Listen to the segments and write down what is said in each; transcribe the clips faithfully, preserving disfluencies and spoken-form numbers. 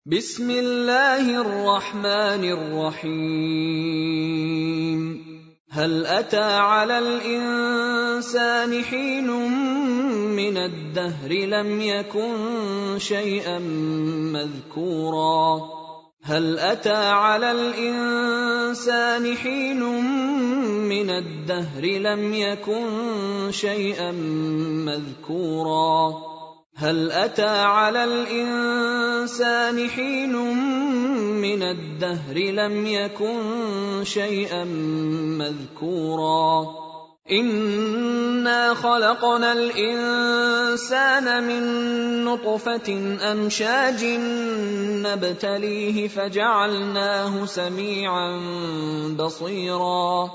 بسم الله الرحمن الرحيم هل أتى على الإنسان حين من الدهر لم يكن شيئا مذكورا هل أتى على الإنسان حين من الدهر لم يكن شيئا مذكورا هل أتى على الإنسان حين من الدهر لم يكن شيئا مذكورا إنا خلقنا الإنسان من نطفة أمشاج نبتليه فجعلناه سميعا بصيرا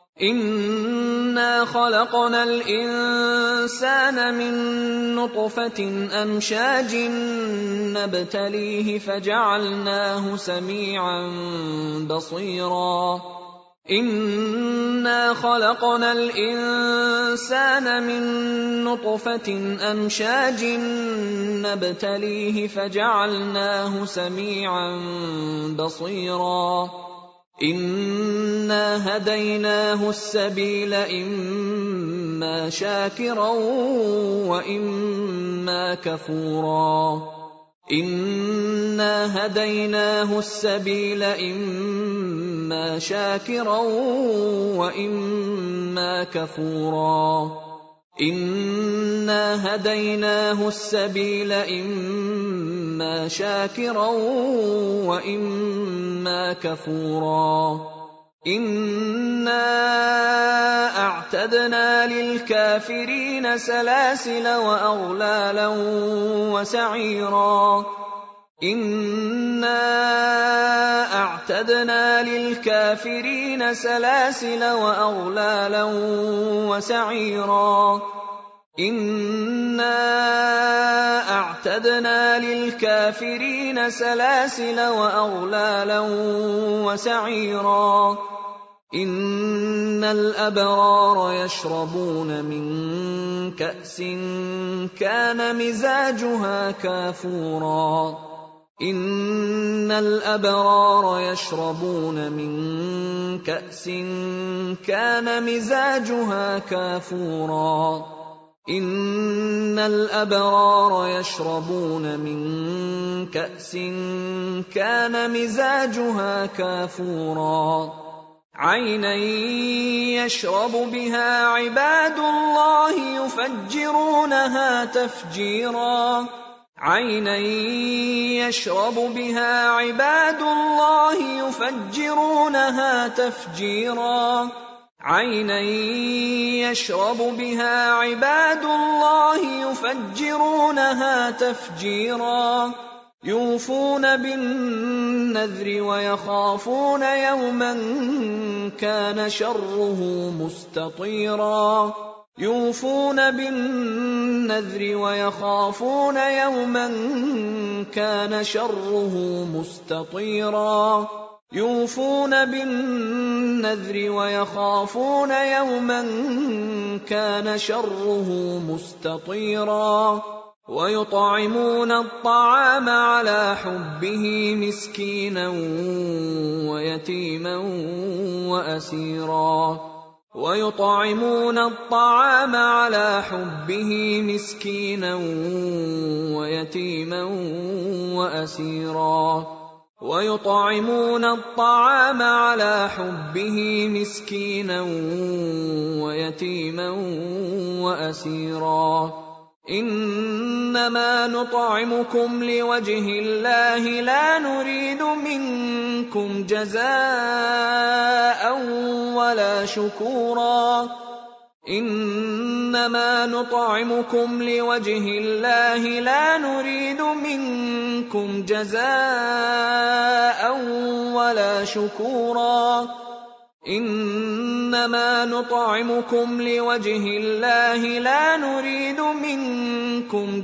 إنا خلقنا الإنسان من نطفة أمشاج نبتليه فجعلناه سميعا بصيرا إنا خلقنا الإنسان من نطفة أمشاج نبتليه فجعلناه سميعا بصيرا إنا هديناه السبيل إما شاكرا وإما كفورا إنا هديناه السبيل إما شاكرا وإما كفورا إنا هديناه السبيل إما شاكرا وإما كفورا إنا أعتدنا للكافرين سلاسل وأغلالا وسعيرا إنا أعتدنا للكافرين سلاسل وأغلالا وسعيرا إنا أعتدنا للكافرين سلاسل وأغلالا وسعيرا إن الأبرار يشربون من كأس كان مزاجها كافورا إن الأبرار يشربون من كأس كان مزاجها كافورا إن الأبرار يشربون من كأس كان مزاجها كافورا عينا يشرب بها عباد الله يفجرونها تفجيرا عينا يشرب بها عباد الله يفجرونها تفجيرا عينا يشرب بها عباد الله يفجرونها تفجيرا يوفون بالنذر ويخافون يوما كان شره مستطيرا يوفون بالنذر ويخافون يوما كان شره مستطيرا يوفون بالنذر ويخافون يوما كان شره مستطيرا ويطعمون الطعام على حبه مسكينا ويتيما وأسيرا ويطعمون الطعام على حبه مسكينا ويتيما وأسيرا ويطعمون الطعام على حبه مسكينا ويتيما وأسيرا إنما نطعمكم لوجه الله لا نريد منكم جزاء ولا شكورا إنما نطعمكم لوجه الله لا نريد منكم جزاء ولا شكورا إنما نطعمكم لوجه الله لا نريد منكم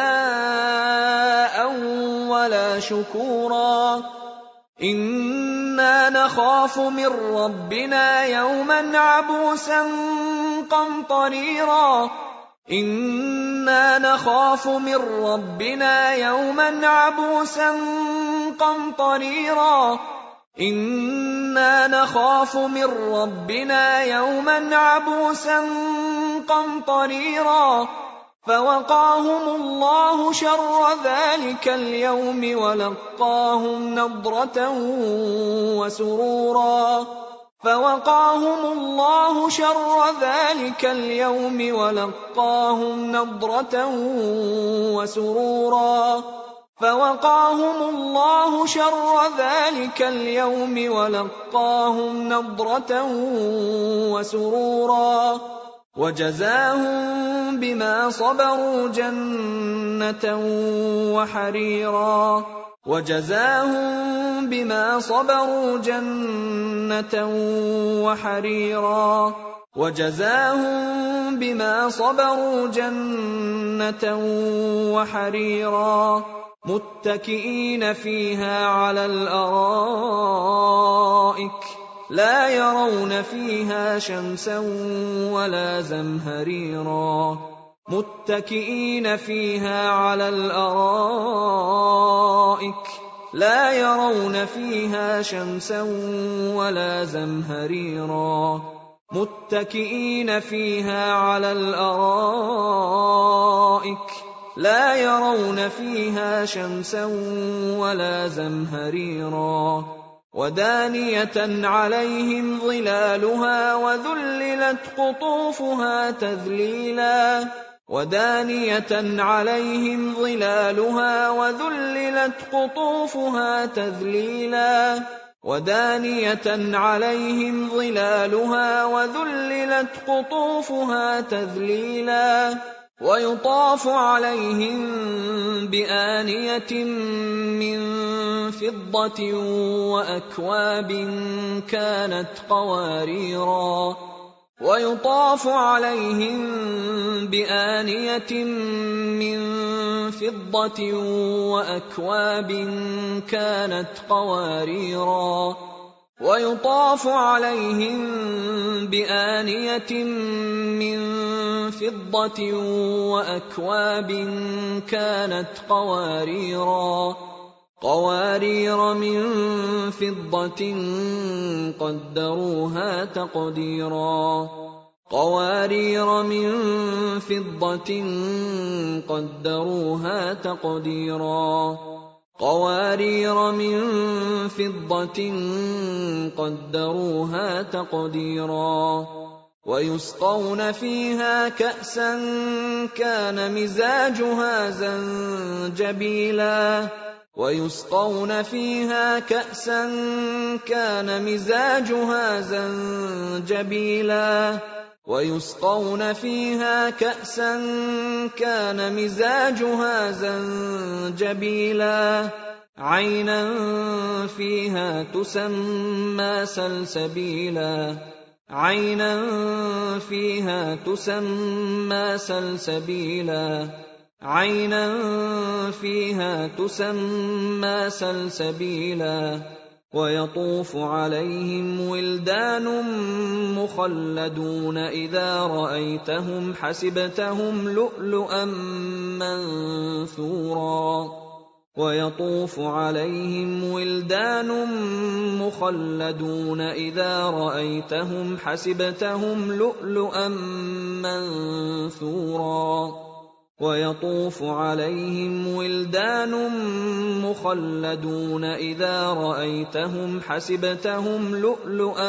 جزاء ولا شكورا إنا نخاف من ربنا يوما عبوسا قمطريرا إنا نخاف من ربنا يوما عبوسا قمطريرا إنا نخاف من ربنا يوما عبوسا قمطريرا فوقاهم الله شر ذلك اليوم ولقاهم نضرة وسرورا فوقاهم الله شر ذلك اليوم ولقاهم نضرة وسرورا فوقاهم الله شر ذلك اليوم ولقاهم نضرة وسرورا وجزاهم بما صبروا جنة وحريرا وجزاهم بما صبروا جنة وحريرا وجزاهم بما صبروا جنة وحريرا متكئين فيها على الأرائك لا يرون فيها شمسا ولا زمهريرا متكئين فيها على الأرائك لا يرون فيها شمسا ولا زمهريرا متكئين فيها على الأرائك لا يرون فيها شمسا ولا زمهريرا ودانية عليهم ظلالها وذللت قطوفها تذليلا ودانية عليهم ظلالها وذللت قطوفها تذليلا ودانية عليهم ظلالها وذللت قطوفها تذليلا ويطاف عليهم بآنية من فضة وأكواب كانت قواريرا ويطاف عليهم بآنية من فضة وأكواب كانت قواريرا ويطاف عليهم بآنية من فضة وأكواب كانت قواريرا قوارير من فضة قدروها تقديرا قوارير من فضة قدروها تقديرا قوارير من فضة قدروها تقديرا ويسقون فيها كأسا كان مزاجها زنجبيلا ويسقون فيها كأسا كان مزاجها زنجبيلا ويسقون فيها كأسا كان مزاجها زنجبيلا عينا فيها تسمى سلسبيلا عينا فيها تسمى سلسبيلا عينا فيها تسمى سلسبيلا ويطوف عليهم ولدان مخلدون إذا رأيتهم حسبتهم لؤلؤا منثورا ويطوف عليهم ولدان مخلدون إذا رأيتهم حسبتهم لؤلؤا منثورا ويطوف عليهم ولدان مخلدون إذا رأيتهم حسبتهم لؤلؤا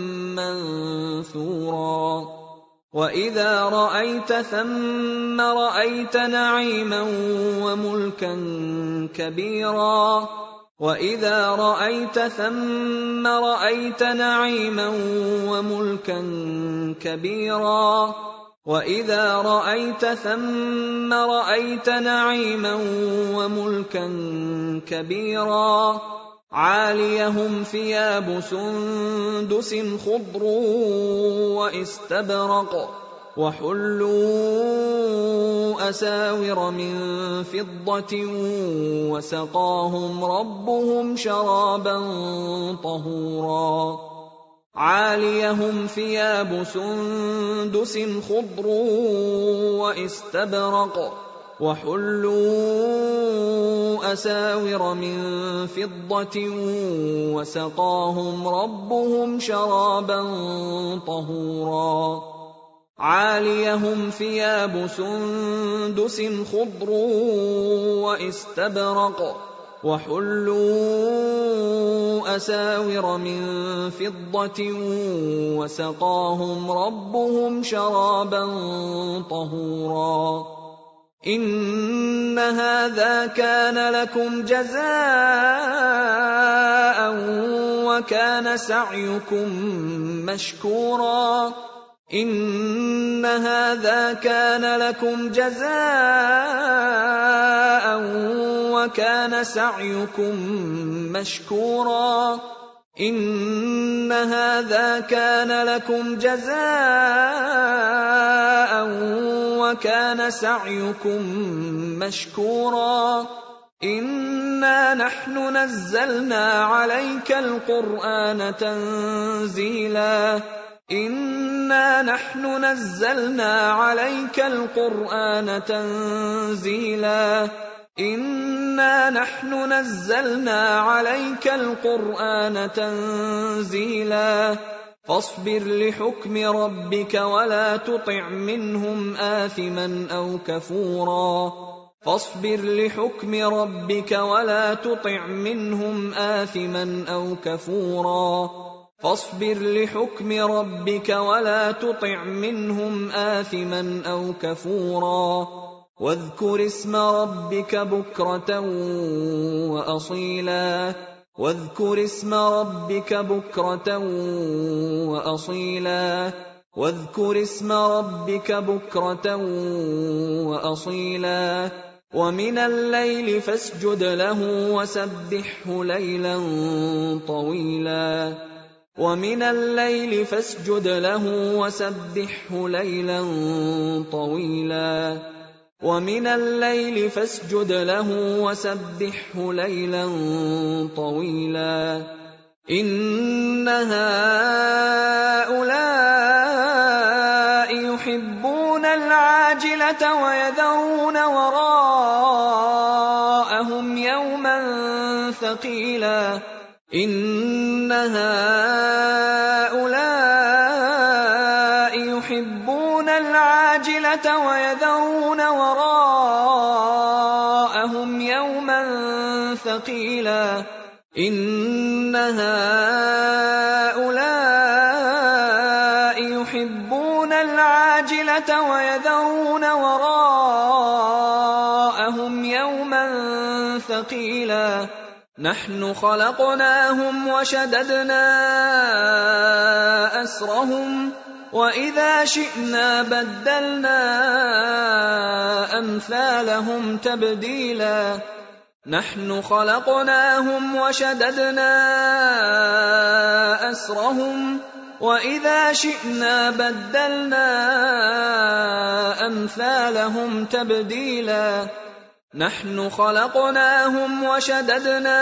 منثورا وإذا رأيت ثم رأيت نعيما وملكا كبيرا وإذا رأيت ثم رأيت نعيما وملكا كبيرا وإذا رأيت ثم رأيت نعيما وملكا كبيرا عاليهم ثياب سندس خضر واستبرق وحلوا أساور من فضة وسقاهم ربهم شرابا طهورا عاليهم ثياب سندس خضر واستبرق وحلوا أساور من فضة وسقاهم ربهم شرابا طهورا عاليهم ثياب سندس خضر واستبرق وحلوا أساور من فضة وسقاهم ربهم شرابا طهورا إن هذا كان لكم جزاء وكان سعيكم مشكورا إن هذا كان لكم جزاء وكان سعيكم مشكورا إن هذا كان لكم جزاء وكان سعيكم مشكورا إنا نحن نزلنا عليك القرآن تنزيلا إنا نحن نزلنا عليك القرآن تنزيلا إنا نحن نزلنا عليك القرآن تنزيلا فاصبر لحكم ربك ولا تطع منهم آثما أو كفورا فاصبر لحكم ربك ولا تطع منهم آثما أو كفورا فاصبر لحكم ربك ولا تطع منهم آثما أو كفورا واذكر اسم ربك بكرة وأصيلا واذكر اسم ربك بكرة وأصيلا واذكر اسم ربك بكرة وأصيلا ومن الليل فاسجد له وسبحه ليلا طويلا ومن الليل فاسجد له وسبحه ليلا طويلا ومن الليل فاسجد له وسبحه ليلا طويلا إن هؤلاء يحبون العاجلة ويذرون وراءهم يوما ثقيلا إن هؤلاء يحبون العاجلة ويذرون وراءهم يوما ثقيلا إن هؤلاء يحبون العاجلة ويذرون وراءهم يوما ثقيلا نحن خلقناهم وشددنا أسرهم وإذا شئنا بدلنا أمثالهم تبديلا نحن خلقناهم وشددنا أسرهم وإذا شئنا بدلنا أمثالهم تبديلا نحن خلقناهم وشددنا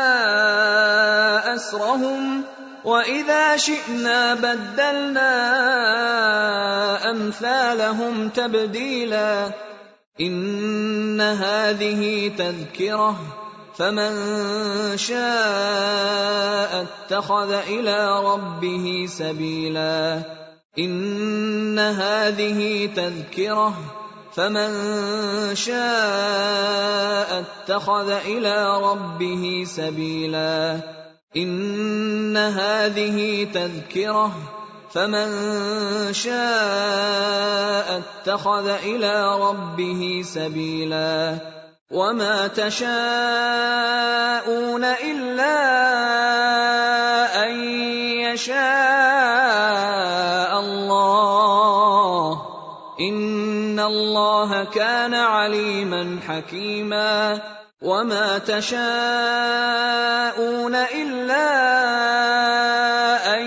أسرهم وإذا شئنا بدلنا أمثالهم تبديلا إن هذه تذكرة فمن شاء اتخذ إلى ربه سبيلا إن هذه تذكرة فمن شاء اتخذ إلى ربه سبيلا إن هذه تذكرة فمن شاء اتخذ إلى ربه سبيلا وما تشاءون إلا أن يشاء الله إن الله كان عليما حكيما وما تشاءون إلا أن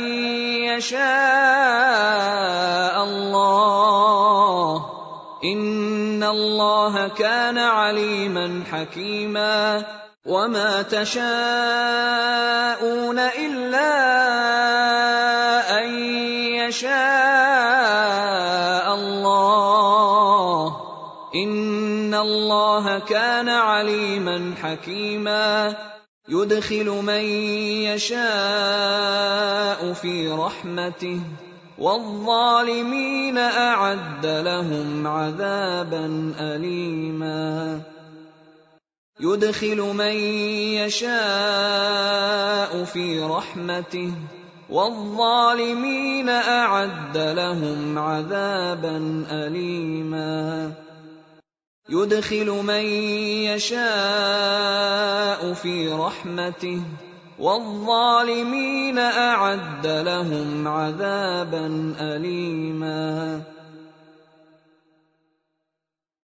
يشاء الله إن الله كان عليما حكيما وما تشاءون إلا أن يشاء الله إن إِنَّ اللَّهَ كَانَ عَلِيمًا حَكِيمًا يُدْخِلُ مَن يَشَاءُ فِي رَحْمَتِهِ وَالظَّالِمِينَ أَعَدَّ لَهُمْ عَذَابًا أَلِيمًا يُدْخِلُ مَن يَشَاءُ فِي رَحْمَتِهِ وَالظَّالِمِينَ أَعَدَّ لَهُمْ عَذَابًا أَلِيمًا يُدْخِلُ مَن يَشَاءُ فِي رَحْمَتِهِ وَالظَّالِمِينَ أَعَدَّ لَهُمْ عَذَابًا أَلِيمًا